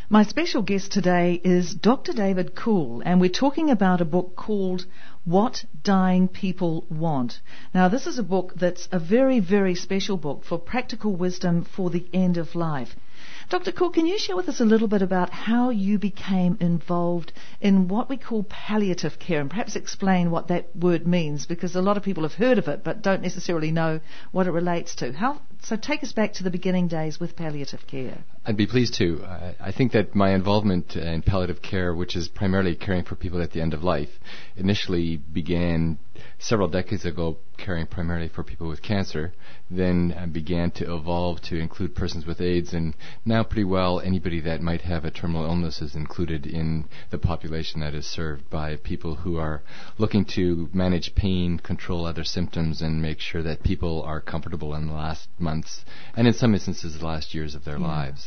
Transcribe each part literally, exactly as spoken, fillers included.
My special guest today is Doctor David Kuhl, and we're talking about a book called What Dying People Want. Now, this is a book that's a very, very special book for practical wisdom for the end of life. Doctor Kuhl, can you share with us a little bit about how you became involved in what we call palliative care, and perhaps explain what that word means, because a lot of people have heard of it but don't necessarily know what it relates to. How, so take us back to the beginning days with palliative care. I'd be pleased to. I, I think that my involvement in palliative care, which is primarily caring for people at the end of life, initially began several decades ago caring primarily for people with cancer, then uh, began to evolve to include persons with AIDS, and now pretty well anybody that might have a terminal illness is included in the population that is served by people who are looking to manage pain, control other symptoms, and make sure that people are comfortable in the last months, and in some instances the last years of their yeah. lives.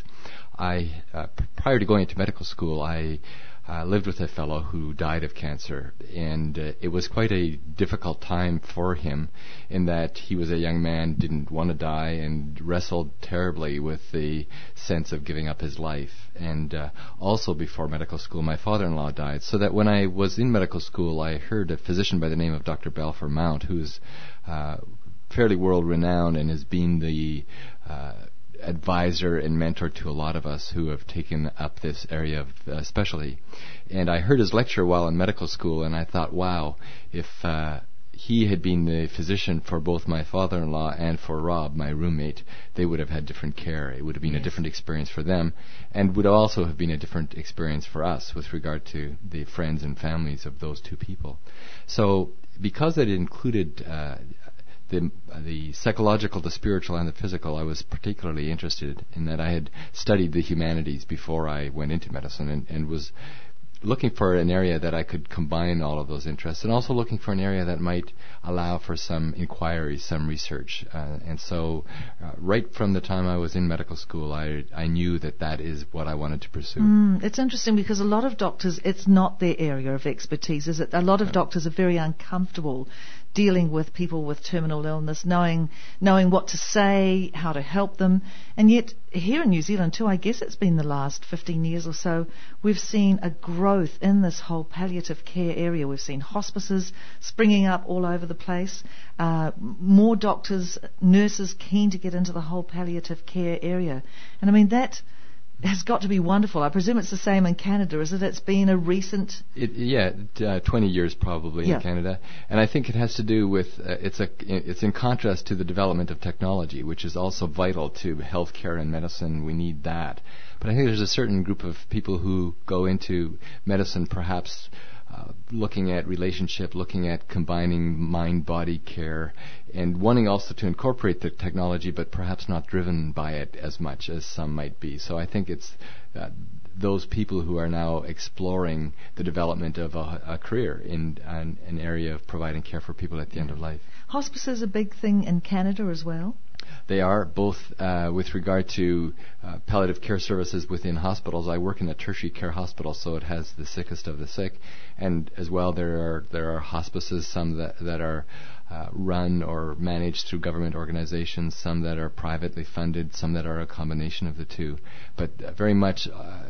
I, uh, p- prior to going into medical school, I Uh, lived with a fellow who died of cancer, and uh, it was quite a difficult time for him in that he was a young man, didn't want to die, and wrestled terribly with the sense of giving up his life. And uh, also before medical school, my father-in-law died, so that when I was in medical school, I heard a physician by the name of Doctor Balfour Mount, who's uh, fairly world-renowned and has been the uh, advisor and mentor to a lot of us who have taken up this area of uh, specialty. And I heard his lecture while in medical school, and I thought, wow, if uh, he had been the physician for both my father-in-law and for Rob, my roommate, they would have had different care. It would have been yes. a different experience for them, and would also have been a different experience for us with regard to the friends and families of those two people. So because it included uh, The, the psychological, the spiritual, and the physical, I was particularly interested in that. I had studied the humanities before I went into medicine, and, and was looking for an area that I could combine all of those interests, and also looking for an area that might allow for some inquiry, some research. Uh, and so uh, right from the time I was in medical school, I, I knew that that is what I wanted to pursue. Mm, it's interesting because a lot of doctors, it's not their area of expertise, is it? A lot of No. doctors are very uncomfortable dealing with people with terminal illness, knowing knowing what to say, how to help them. And yet, here in New Zealand too, I guess it's been the last fifteen years or so, we've seen a growth in this whole palliative care area. We've seen hospices springing up all over the place, uh, more doctors, nurses keen to get into the whole palliative care area. And I mean, that has got to be wonderful. I presume it's the same in Canada, is it? It's been a recent... It, yeah, uh, twenty years probably yeah. in Canada. And I think it has to do with, uh, it's a it's in contrast to the development of technology, which is also vital to healthcare and medicine. We need that. But I think there's a certain group of people who go into medicine perhaps Uh, looking at relationship, looking at combining mind-body care, and wanting also to incorporate the technology, but perhaps not driven by it as much as some might be. So I think it's uh, those people who are now exploring the development of a, a career in an, an area of providing care for people at the end of life. Hospice is a big thing in Canada as well? They are, both uh, with regard to uh, palliative care services within hospitals. I work in a tertiary care hospital, so it has the sickest of the sick. And as well, there are there are hospices, some that, that are uh, run or managed through government organizations, some that are privately funded, some that are a combination of the two. But uh, very much uh,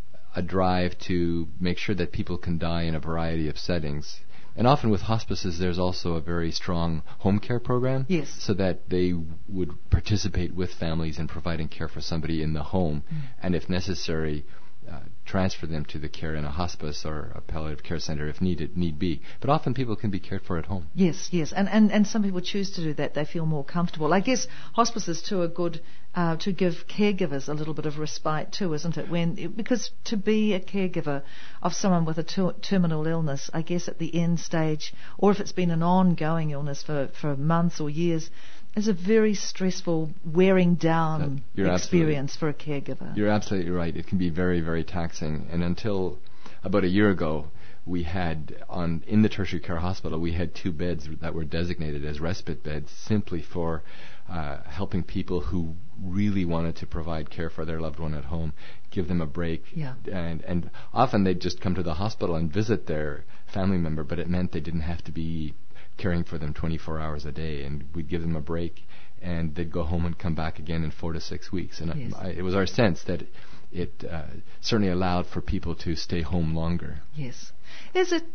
a drive to make sure that people can die in a variety of settings. And often with hospices, there's also a very strong home care program, yes. so that they would participate with families in providing care for somebody in the home, mm. and if necessary, uh, transfer them to the care in a hospice or a palliative care center if needed, need be. But often people can be cared for at home. Yes, yes, and, and, and some people choose to do that. They feel more comfortable. I guess hospices too are good uh, to give caregivers a little bit of respite too, isn't it? When it, because to be a caregiver of someone with a ter- terminal illness, I guess at the end stage, or if it's been an ongoing illness for, for months or years, is a very stressful, wearing down uh, experience for a caregiver. You're absolutely right. It can be very, very taxing. And until about a year ago, we had on in the tertiary care hospital, we had two beds that were designated as respite beds simply for uh, helping people who really wanted to provide care for their loved one at home, give them a break. Yeah. And, and often they'd just come to the hospital and visit their family member, but it meant they didn't have to be caring for them twenty-four hours a day, and we'd give them a break, and they'd go home and come back again in four to six weeks. And yes. I, it was our sense that it uh, certainly allowed for people to stay home longer. Yes. Is it,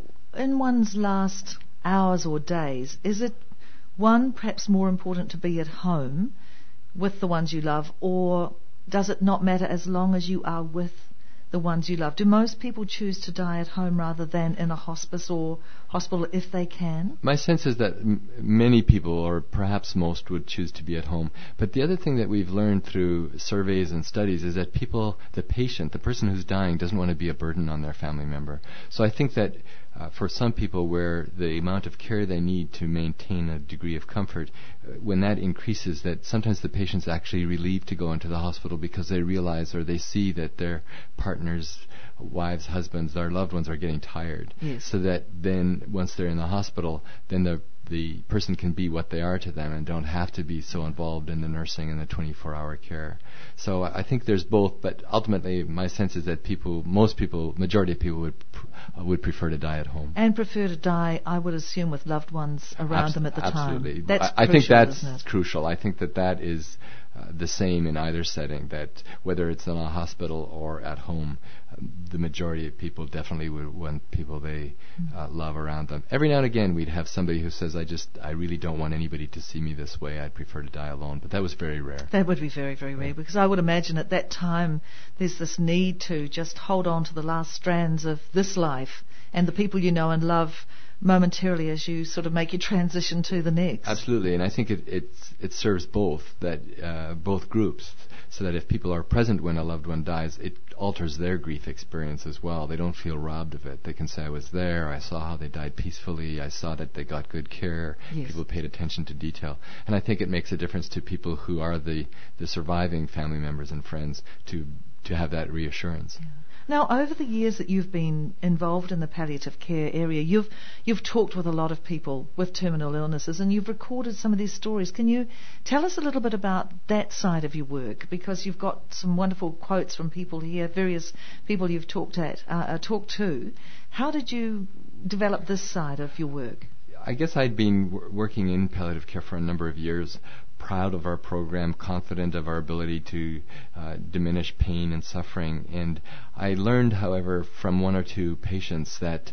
in one's last hours or days, is it, one, perhaps more important to be at home with the ones you love, or does it not matter as long as you are with the ones you love? Do most people choose to die at home rather than in a hospice or hospital if they can? My sense is that m- many people, or perhaps most, would choose to be at home. But the other thing that we've learned through surveys and studies is that people, the patient, the person who's dying, doesn't want to be a burden on their family member. So I think that uh, for some people, where the amount of care they need to maintain a degree of comfort, uh, when that increases, that sometimes the patient's actually relieved to go into the hospital because they realize or they see that their partners, wives, husbands, their loved ones are getting tired. Yes. So that then once they're in the hospital, then the the person can be what they are to them and don't have to be so involved in the nursing and the twenty-four hour care. So I think there's both, but ultimately my sense is that people, most people, majority of people would pr- uh, would prefer to die at home. And prefer to die, I would assume, with loved ones around Abs- them at the absolutely. time. That's I, I crucial, think that's isn't it? crucial. I think that that is uh, the same in either setting, that whether it's in a hospital or at home, um, the majority of people definitely would want people they uh, love around them. Every now and again we'd have somebody who says, I just, I really don't want anybody to see me this way. I'd prefer to die alone. But that was very rare. That would be very, very rare, because I would imagine at that time there's this need to just hold on to the last strands of this life and the people you know and love momentarily as you sort of make your transition to the next. Absolutely, and I think it it's, it serves both, that uh, both groups, so that if people are present when a loved one dies, it alters their grief experience as well. They don't feel robbed of it. They can say, I was there, I saw how they died peacefully, I saw that they got good care, yes. People paid attention to detail. And I think it makes a difference to people who are the, the surviving family members and friends to to have that reassurance. Yeah. Now, over the years that you've been involved in the palliative care area, you've you've talked with a lot of people with terminal illnesses, and you've recorded some of these stories. Can you tell us a little bit about that side of your work? Because you've got some wonderful quotes from people here, various people you've talked at, uh, uh, talked to. How did you develop this side of your work? I guess I'd been w- working in palliative care for a number of years, proud of our program, confident of our ability to uh, diminish pain and suffering. And I learned, however, from one or two patients that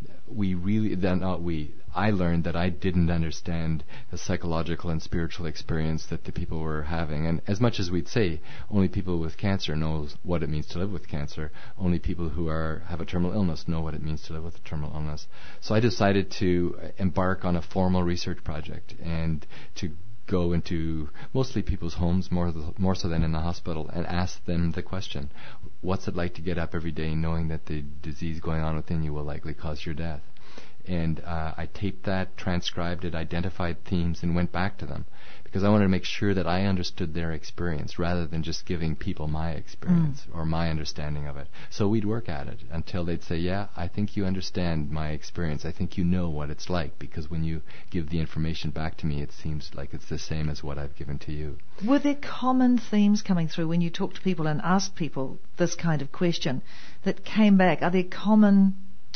we really, that not we, I learned that I didn't understand the psychological and spiritual experience that the people were having. And as much as we'd say, only people with cancer knows what it means to live with cancer. Only people who are have a terminal illness know what it means to live with a terminal illness. So I decided to embark on a formal research project and to go into mostly people's homes, more th- more so than in the hospital, and ask them the question, what's it like to get up every day knowing that the disease going on within you will likely cause your death? And uh, I taped that, transcribed it, identified themes, and went back to them, because I wanted to make sure that I understood their experience rather than just giving people my experience mm. or my understanding of it. So we'd work at it until they'd say, yeah, I think you understand my experience. I think you know what it's like, because when you give the information back to me, it seems like it's the same as what I've given to you. Were there common themes coming through when you talked to people and asked people this kind of question that came back? Are there common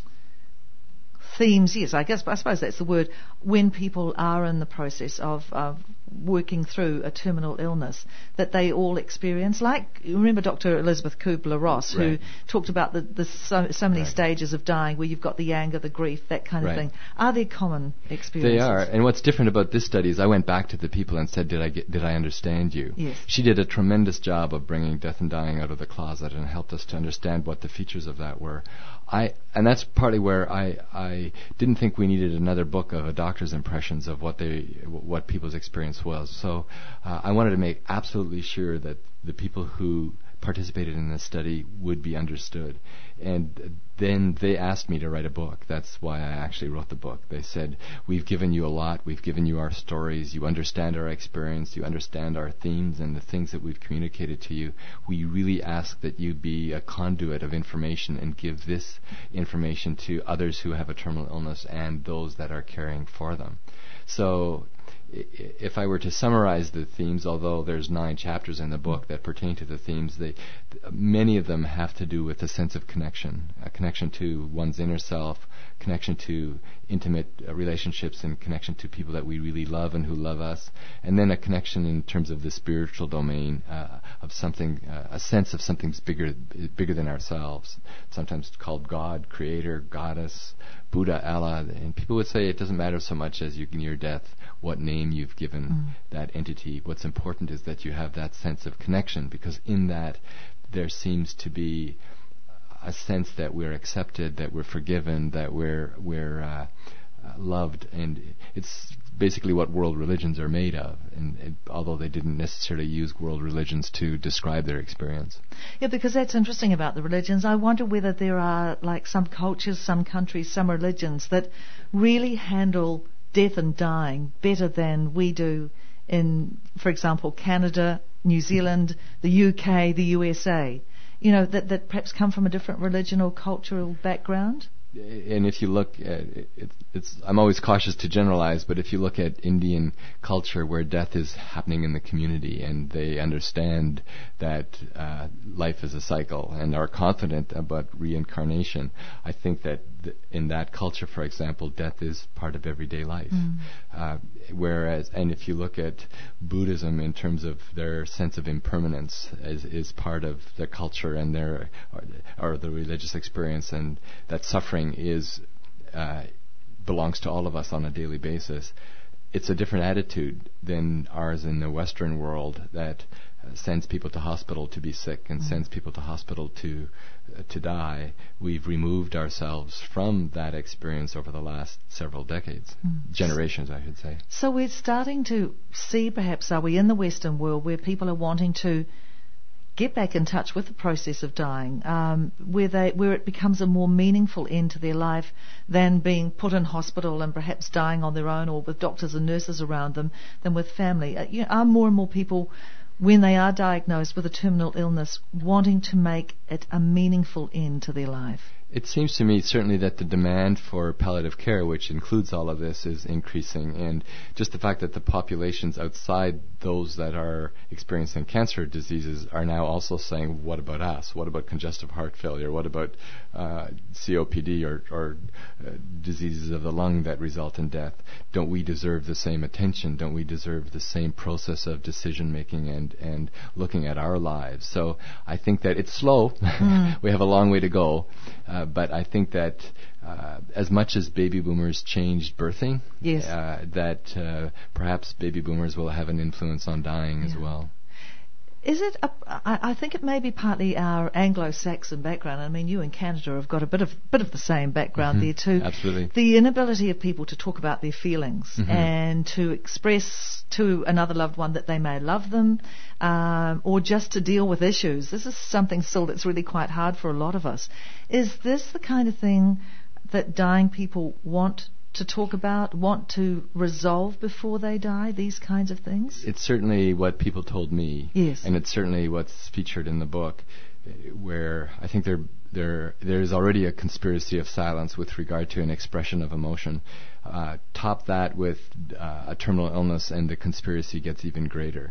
themes? Yes, I guess I suppose that's the word, when people are in the process of, of working through a terminal illness, that they all experience. Like, remember Doctor Elizabeth Kubler-Ross, right. who talked about the, the so, so many right. stages of dying, where you've got the anger, the grief, that kind right. of thing. Are there common experiences? They are. And what's different about this study is I went back to the people and said, did I get, did I understand you? Yes. She did a tremendous job of bringing death and dying out of the closet and helped us to understand what the features of that were. I and that's partly where I I didn't think we needed another book of a doctor's impressions of what they what people's experience was. So uh, I wanted to make absolutely sure that the people who participated in this study would be understood. And then they asked me to write a book. That's why I actually wrote the book. They said, we've given you a lot. We've given you our stories. You understand our experience. You understand our themes and the things that we've communicated to you. We really ask that you be a conduit of information and give this information to others who have a terminal illness and those that are caring for them. So if I were to summarize the themes, although there's nine chapters in the book that pertain to the themes, they, many of them have to do with a sense of connection, a connection to one's inner self, connection to intimate uh, relationships, and connection to people that we really love and who love us, and then a connection in terms of the spiritual domain uh, of something, uh, a sense of something's bigger, bigger than ourselves. Sometimes called God, Creator, Goddess, Buddha, Allah, and people would say it doesn't matter so much as you, in your death, what name you've given mm. that entity. What's important is that you have that sense of connection, because in that there seems to be a sense that we're accepted, that we're forgiven, that we're we're uh, uh, loved, and it's basically what world religions are made of. And it, although they didn't necessarily use world religions to describe their experience. Yeah, because that's interesting about the religions. I wonder whether there are like some cultures, some countries, some religions that really handle death and dying better than we do in, for example, Canada, New Zealand, the U K, the U S A. You know, that, that perhaps come from a different religion or cultural background? And if you look at it, it, it's, I'm always cautious to generalize, but if you look at Indian culture where death is happening in the community and they understand that uh, life is a cycle and are confident about reincarnation, I think that th- in that culture, for example, death is part of everyday life. Mm. Uh, whereas, and if you look at Buddhism in terms of their sense of impermanence is, is part of their culture and their, or, or the religious experience, and that suffering is uh, belongs to all of us on a daily basis. It's a different attitude than ours in the Western world that uh, sends people to hospital to be sick and mm. sends people to hospital to uh, to die. We've removed ourselves from that experience over the last several decades, mm. generations, I should say. So we're starting to see, perhaps, are we in the Western world where people are wanting to get back in touch with the process of dying, um, where they where it becomes a more meaningful end to their life than being put in hospital and perhaps dying on their own or with doctors and nurses around them than with family. Uh, you know, are more and more people, when they are diagnosed with a terminal illness, wanting to make it a meaningful end to their life? It seems to me certainly that the demand for palliative care, which includes all of this, is increasing. And just the fact that the populations outside those that are experiencing cancer diseases are now also saying, what about us? What about congestive heart failure? What about uh, C O P D or, or uh, diseases of the lung that result in death? Don't we deserve the same attention? Don't we deserve the same process of decision making and, and looking at our lives? So I think that it's slow. Mm. We have a long way to go. Uh, but I think that uh, as much as baby boomers changed birthing, yes. uh, that uh, perhaps baby boomers will have an influence on dying yeah. as well. Is it? A, I, I think it may be partly our Anglo-Saxon background. I mean, you in Canada have got a bit of bit of the same background mm-hmm. there too. Absolutely. The inability of people to talk about their feelings mm-hmm. and to express to another loved one that they may love them, um, or just to deal with issues. This is something still that's really quite hard for a lot of us. Is this the kind of thing that dying people want to talk about, want to resolve before they die, these kinds of things? It's certainly what people told me. Yes. And it's certainly what's featured in the book, where I think there there there's already a conspiracy of silence with regard to an expression of emotion. Uh, top that with uh, a terminal illness and the conspiracy gets even greater.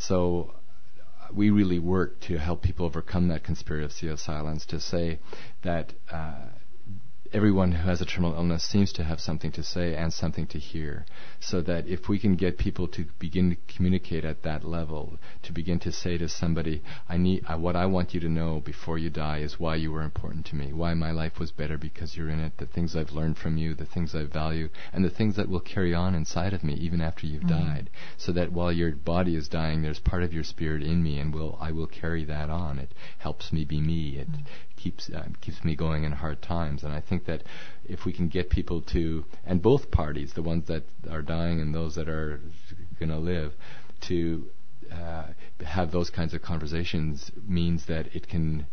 So we really work to help people overcome that conspiracy of silence, to say that uh, everyone who has a terminal illness seems to have something to say and something to hear, so that if we can get people to begin to communicate at that level, to begin to say to somebody, I need, uh, what I want you to know before you die is why you were important to me, why my life was better because you're in it, the things I've learned from you, the things I value, and the things that will carry on inside of me even after you've mm-hmm. died, so that while your body is dying, there's part of your spirit in me, and will I will carry that on. It helps me be me. It mm-hmm. keeps uh, keeps me going in hard times. And I think that if we can get people to, and both parties, the ones that are dying and those that are going to live, to uh, have those kinds of conversations, means that it can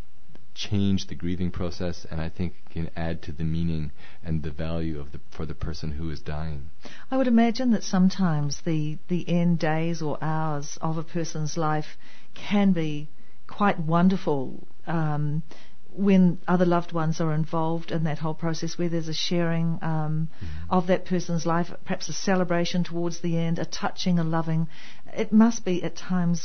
change the grieving process, and I think can add to the meaning and the value of the for the person who is dying. I would imagine that sometimes the the end days or hours of a person's life can be quite wonderful um, when other loved ones are involved in that whole process, where there's a sharing um, mm-hmm. of that person's life, perhaps a celebration towards the end, a touching, a loving. It must be at times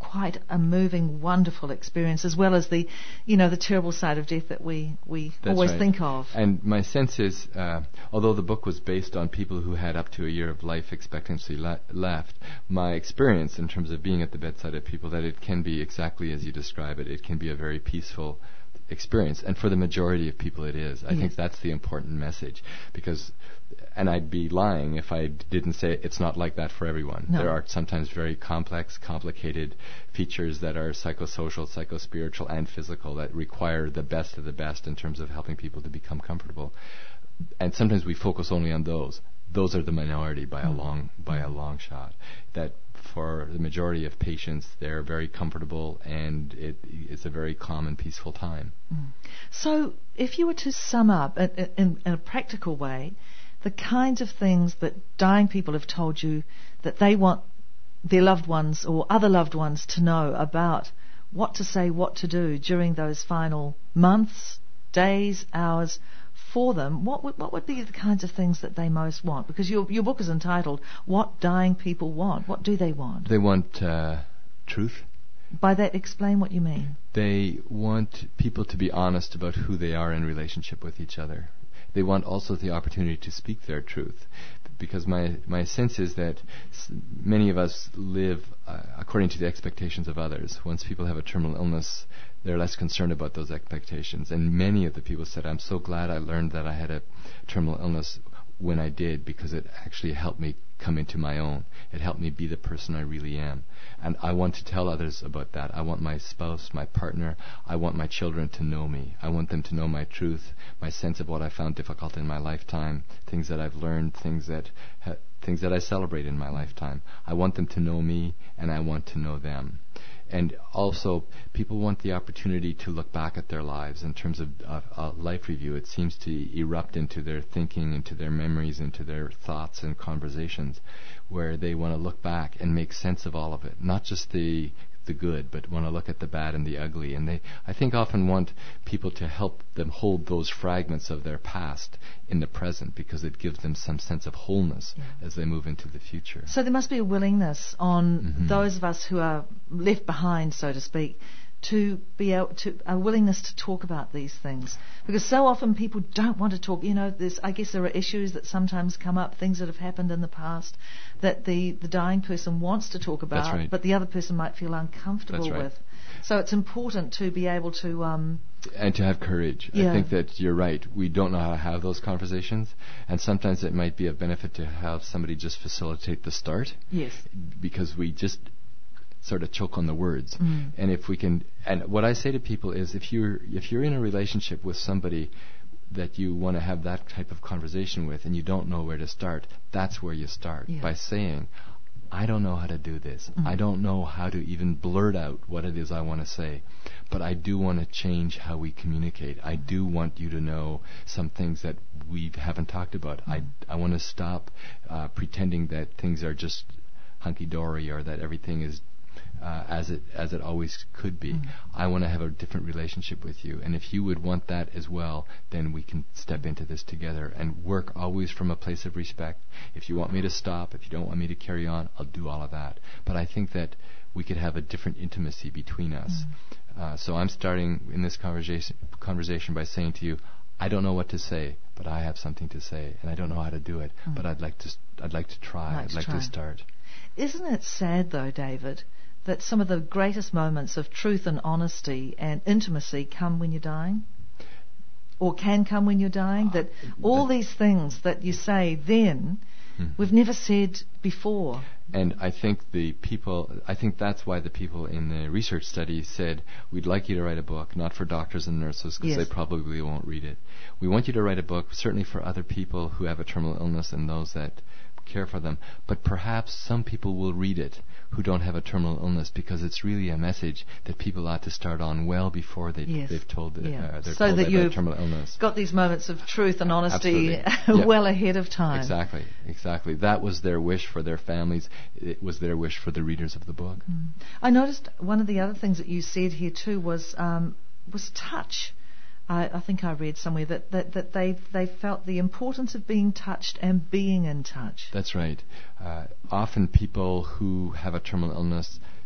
quite a moving, wonderful experience, as well as the, you know, the terrible side of death that we, we always right. think of. And my sense is, uh, although the book was based on people who had up to a year of life expectancy le- left, my experience in terms of being at the bedside of people, that it can be exactly as you describe it. It can be a very peaceful experience, and for the majority of people it is. I yes. think that's the important message, because, and I'd be lying if I didn't say it's not like that for everyone. No. There are sometimes very complex, complicated features that are psychosocial, psychospiritual, and physical that require the best of the best in terms of helping people to become comfortable. And sometimes we focus only on those. Those are the minority by mm. a long by a long shot. That for the majority of patients, they're very comfortable, and it, it's a very calm and peaceful time. Mm. So, if you were to sum up in, in, in a practical way, the kinds of things that dying people have told you that they want their loved ones or other loved ones to know about what to say, what to do during those final months, days, hours for them, what would, what would be the kinds of things that they most want? Because your your book is entitled "What Dying People Want." What do they want? They want uh, truth. By that, explain what you mean. They want people to be honest about who they are in relationship with each other. They want also the opportunity to speak their truth, because my my sense is that s- many of us live uh, according to the expectations of others. Once people have a terminal illness, they're less concerned about those expectations. And many of the people said, I'm so glad I learned that I had a terminal illness when I did, because it actually helped me come into my own. It helped me be the person I really am. And I want to tell others about that. I want my spouse, my partner, I want my children to know me. I want them to know my truth, my sense of what I found difficult in my lifetime, things that I've learned, things that ha- things that I celebrate in my lifetime. I want them to know me, and I want to know them. And also, people want the opportunity to look back at their lives in terms of uh, a life review. It seems to erupt into their thinking, into their memories, into their thoughts and conversations, where they want to look back and make sense of all of it, not just the the good, but want to look at the bad and the ugly. And they, I think, often want people to help them hold those fragments of their past in the present, because it gives them some sense of wholeness yeah. as they move into the future. So there must be a willingness on mm-hmm. those of us who are left behind, so to speak, to be able to, a willingness to talk about these things, because so often people don't want to talk. You know, there's, I guess there are issues that sometimes come up, things that have happened in the past that the, the dying person wants to talk about, right. but the other person might feel uncomfortable right. with. So it's important to be able to um, and to have courage. Yeah. I think that you're right. We don't know how to have those conversations, and sometimes it might be of benefit to have somebody just facilitate the start. Yes. Because we just sort of choke on the words. Mm. And if we can, and what I say to people is, if you're if you're in a relationship with somebody that you want to have that type of conversation with, and you don't know where to start, that's where you start, yeah. by saying, I don't know how to do this. Mm. I don't know how to even blurt out what it is I want to say, but I do want to change how we communicate. I do want you to know some things that we haven't talked about. Mm. I I want to stop uh, pretending that things are just hunky-dory, or that everything is Uh, as it as it always could be. Mm. I want to have a different relationship with you, and if you would want that as well, then we can step into this together and work always from a place of respect. If you want me to stop, if you don't want me to carry on, I'll do all of that. But I think that we could have a different intimacy between us. Mm. Uh, so I'm starting in this conversation conversation by saying to you, I don't know what to say, but I have something to say, and I don't know how to do it, mm. but I'd like to st- I'd like to try. Like I'd to like try. to start. Isn't it sad, though, David, that some of the greatest moments of truth and honesty and intimacy come when you're dying? Or can come when you're dying? That all these things that you say then, mm-hmm. we've never said before. And I think the people, I think that's why the people in the research study said, we'd like you to write a book, not for doctors and nurses, because yes. they probably won't read it. We want you to write a book, certainly for other people who have a terminal illness and those that care for them, but perhaps some people will read it who don't have a terminal illness, because it's really a message that people ought to start on well before they've, yes. they've told it, yeah. uh, they're so told that about terminal illness. Got these moments of truth and honesty well ahead of time. Exactly, exactly. That was their wish for their families. It was their wish for the readers of the book. Mm. I noticed one of the other things that you said here too was um, was touch. I, I think I read somewhere that, that, that they they felt the importance of being touched and being in touch. That's right. Uh, often people who have a terminal illness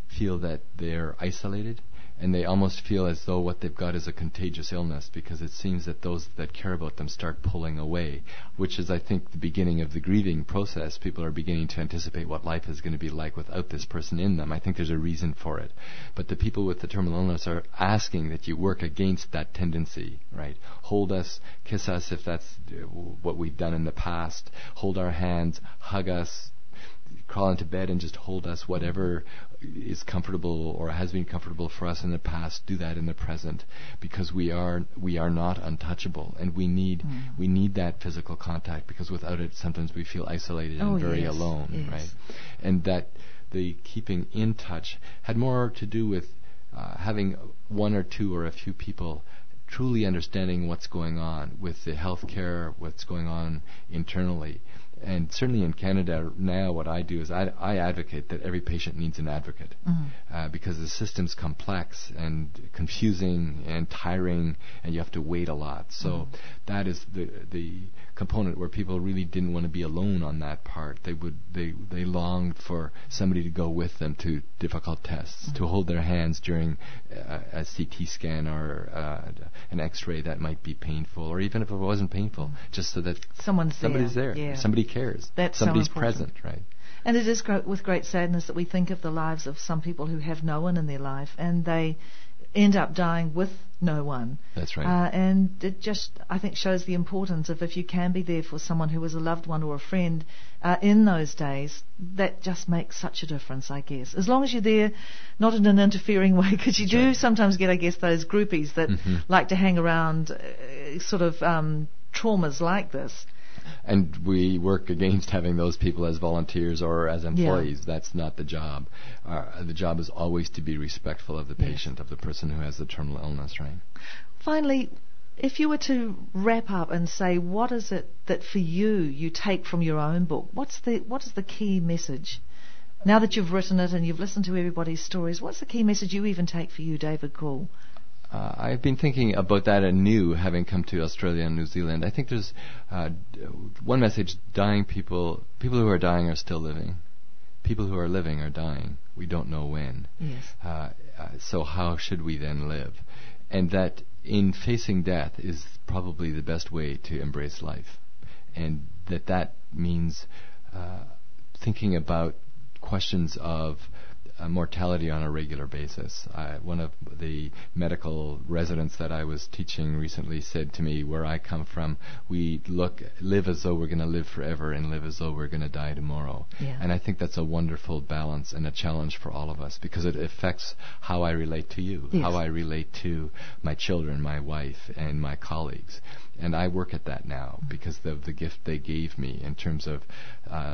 feel that they're isolated, and they almost feel as though what they've got is a contagious illness, because it seems that those that care about them start pulling away, which is, I think, the beginning of the grieving process. People are beginning to anticipate what life is going to be like without this person in them. I think there's a reason for it. But the people with the terminal illness are asking that you work against that tendency, right? Hold us, kiss us if that's what we've done in the past, hold our hands, hug us, crawl into bed and just hold us. Whatever is comfortable or has been comfortable for us in the past, do that in the present, because we are we are not untouchable, and we need mm. we need that physical contact, because without it sometimes we feel isolated oh, and very yes, alone, yes. right? And that the keeping in touch had more to do with uh, having one or two or a few people truly understanding what's going on with the healthcare, what's going on internally. And certainly in Canada now, what I do is I, I advocate that every patient needs an advocate, mm-hmm. uh, because the system's complex and confusing and tiring, and you have to wait a lot. So mm-hmm. that is the the component where people really didn't want to be alone on that part. They would they they longed for somebody to go with them to difficult tests, mm-hmm. to hold their hands during uh, a C T scan or uh, an X-ray that might be painful, or even if it wasn't painful, mm-hmm. just so that someone's somebody's there. there, Yeah. somebody cares. That's Somebody's so present, right? And it is gro- with great sadness that we think of the lives of some people who have no one in their life, and they end up dying with no one. That's right. Uh, and it just, I think, shows the importance of, if you can be there for someone who is a loved one or a friend uh, in those days, that just makes such a difference, I guess. As long as you're there, not in an interfering way, because you That's do right. sometimes get, I guess, those groupies that mm-hmm. like to hang around uh, sort of um, traumas like this. And we work against having those people as volunteers or as employees. Yeah. That's not the job. Uh, the job is always to be respectful of the patient, yes. of the person who has the terminal illness, right? Finally, if you were to wrap up and say, what is it that for you you take from your own book? What's the what is the key message? Now that you've written it and you've listened to everybody's stories, what's the key message you even take for you, David Cool? Uh, I've been thinking about that anew, having come to Australia and New Zealand. I think there's uh, d- one message: dying people, people who are dying are still living. People who are living are dying. We don't know when. Yes. Uh, uh, so how should we then live? And that in facing death is probably the best way to embrace life. And that that means uh, thinking about questions of Uh, mortality on a regular basis. Uh, one of the medical residents that I was teaching recently said to me, where I come from, we look, live as though we're going to live forever and live as though we're going to die tomorrow. Yeah. And I think that's a wonderful balance and a challenge for all of us, because it affects how I relate to you, yes. how I relate to my children, my wife, and my colleagues. And I work at that now mm-hmm. because of the gift they gave me in terms of uh,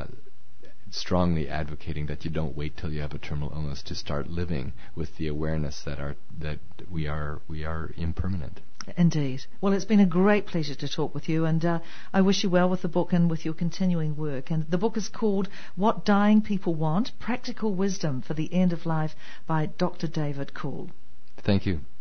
strongly advocating that you don't wait till you have a terminal illness to start living with the awareness that are that we are we are impermanent. Indeed. Well, it's been a great pleasure to talk with you, and uh, I wish you well with the book and with your continuing work. And the book is called What Dying People Want: Practical Wisdom for the End of Life by Doctor David Cool. Thank you.